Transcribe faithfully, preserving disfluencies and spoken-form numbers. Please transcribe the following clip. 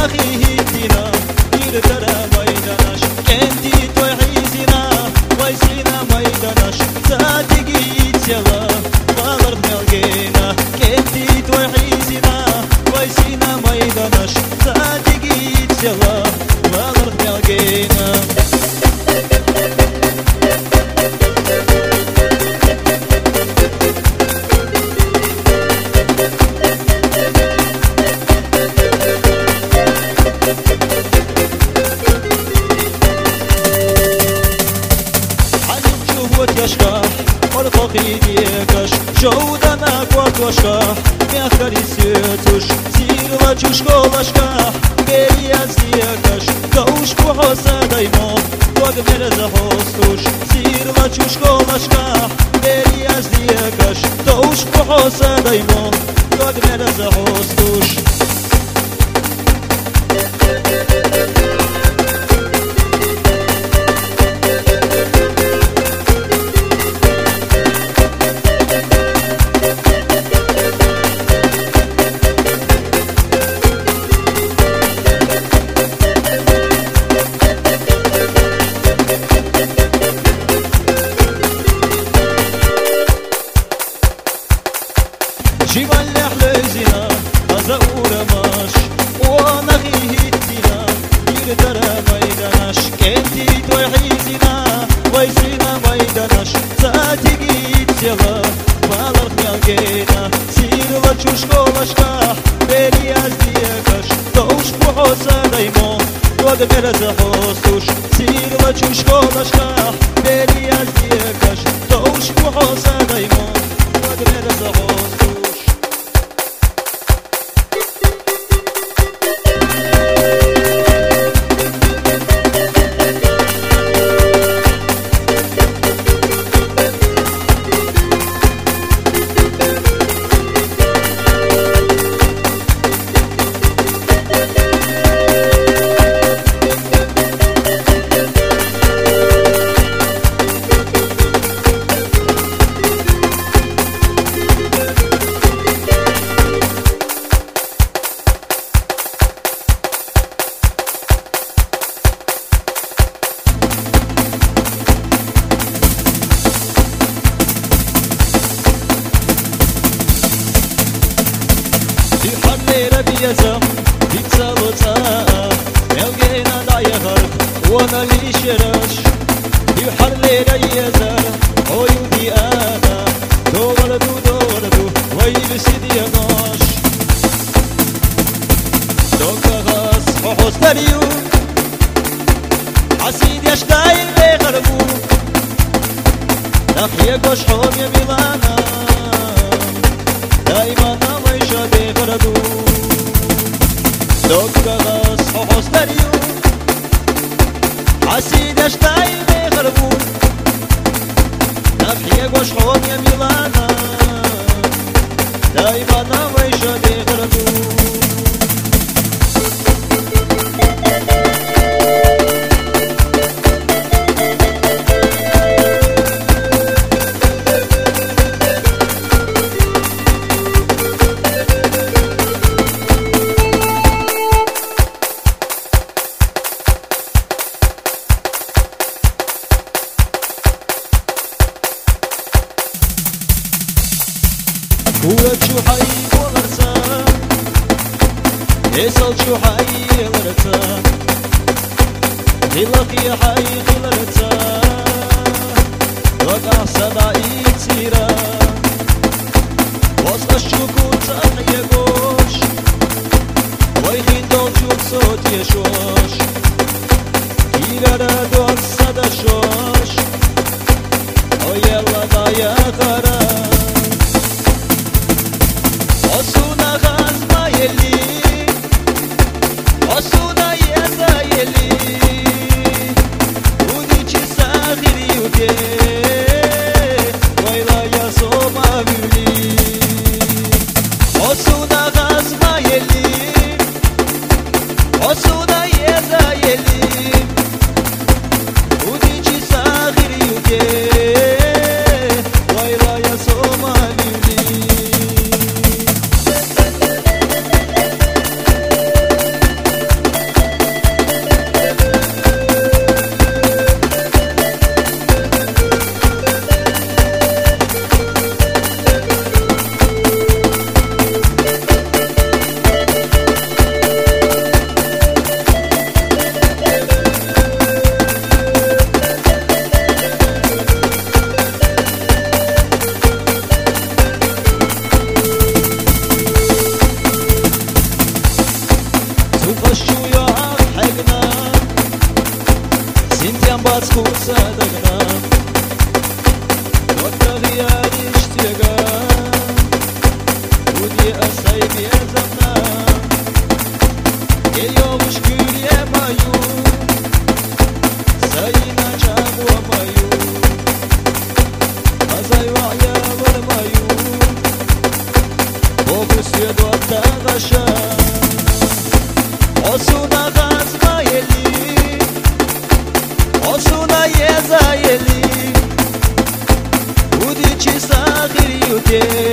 هيتنا يرترى ميدانش كنتي توحيزنا ويسينا ميدانش صادقي يتسلا والارض ملقينا كنتي توحيزنا ويسينا ميدانش صادقي يتسلا والارض ملقينا وتشكح والفقيد يكش جودنا قوات وشكح ميخري سيتوش سير وجوش كولشكح بيري ازيكش دوش كوحوسا دايما وقمر زحوستوش سير وجوش كولشكح بيري ازيكش دوش كوحوسا دايما وقمر زحوستوش جيبان لحلزنا أزاور ماش ونغي هيتنا يردر ميدانش كنتي توحيزنا ويسينا ميدانش ساتيجي يتسلا والارض ملقينا سير وجوش كولشكح بيري ازديكش دوش كوحوسا دايما وقمر زحوستوش سير وجوش كولشكح بيري ازديكش دوش كوحوسا دايما وقمر زحوستوش بيزم بيتسلطا ملقينا دايهر وانا لي شرش يحلي ريزر عيودي انا دولدو دولدو ويل سيدي ناش دوكا غاس حوس بريو عسيد يشتاين بيغربو نحيا قوش حوم يا ميلانا دايما نميشا بيغربو دوكا غاس حوس بريو عسيد يشتاين بيغربو نحيا قوش حوم يا ميلانا دايما نميشا بيغربو ورد حي ولرتا يسال شو حي ولرتا خلق يا حي خلرتا وقع سبعي تيرا وصل الشكوت تحيا قوش ويخين دول شوك صوت يشوش كيرا دول صدى شوش ويلا ضايا خرا Osuna gazma yeli Osuna yeza yeli Unici sahiri yuke Vayla ya soma gülli Osuna gazma yeli Osuna yeza yeli Unici sahiri yuke Vayla شو حقنا سنتيان باتخوصة دقنا والتغيار اشتيقا ودي أصيب يا زمان يوم شكور يا مايو ساينا جاب ومايو أزاي وعيا والمايو فوكس يدو التغشا Osuna gazma yeli Osuna yeza yeli Udici sahir yuke